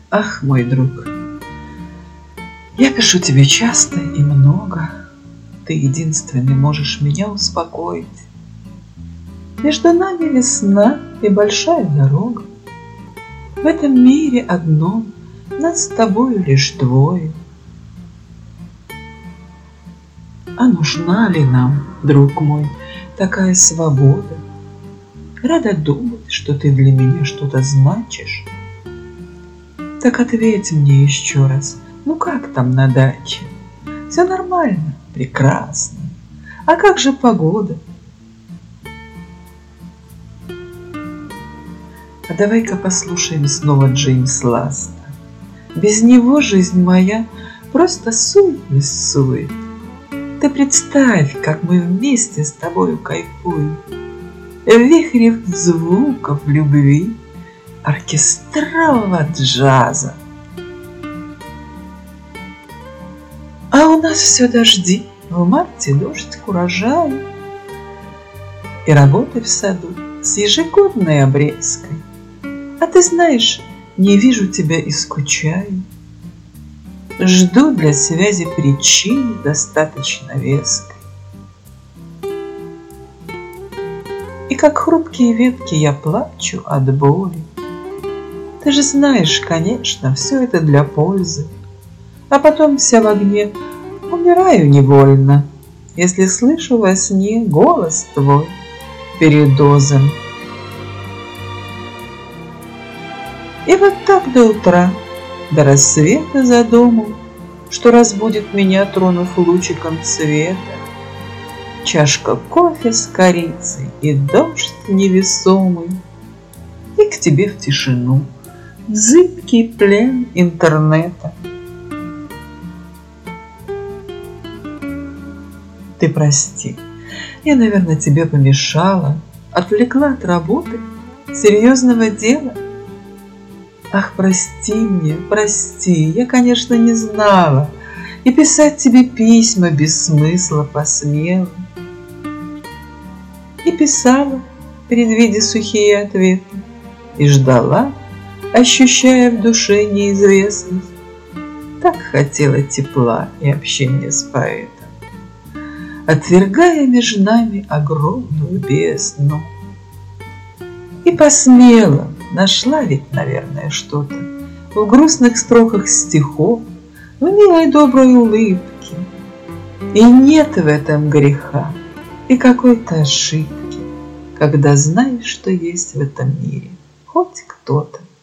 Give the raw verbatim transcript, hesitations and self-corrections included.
Ах, мой друг, я пишу тебе часто и много. Ты единственный можешь меня успокоить. Между нами весна и большая дорога. В этом мире одном нас с тобою лишь двое. А нужна ли нам, друг мой, такая свобода? Рада думать, что ты для меня что-то значишь. Так ответь мне еще раз, ну как там на даче? Все нормально, прекрасно. А как же погода? А давай-ка послушаем снова Джеймс Ласта. Без него жизнь моя просто суетность сует. Ты представь, как мы вместе с тобою кайфуем. В вихре звуков любви, оркестрового джаза. А у нас все дожди, в марте дождь к урожаю. И работы в саду с ежегодной обрезкой. А ты знаешь, не вижу тебя и скучаю. Жду для связи причины достаточно веской. И как хрупкие ветки я плачу от боли. Ты же знаешь, конечно, все это для пользы. А потом вся в огне умираю невольно, если слышу во сне голос твой передозом. И вот так до утра, до рассвета за домом, что разбудит меня, тронув лучиком цвета, чашка кофе с корицей и дождь невесомый, и к тебе в тишину, в зыбкий плен интернета. Ты прости, я, наверное, тебе помешала, отвлекла от работы, серьезного дела. Ах, прости мне, прости, я, конечно, не знала, и писать тебе письма без смысла посмела. И писала, предвидя сухие ответы, и ждала, ощущая в душе неизвестность. Так хотела тепла и общения с поэтом, отвергая между нами огромную бездну. И посмела, нашла ведь, наверное, что-то в грустных строках стихов, в милой доброй улыбке. И нет в этом греха и какой-то ошибки, когда знаешь, что есть в этом мире хоть кто-то.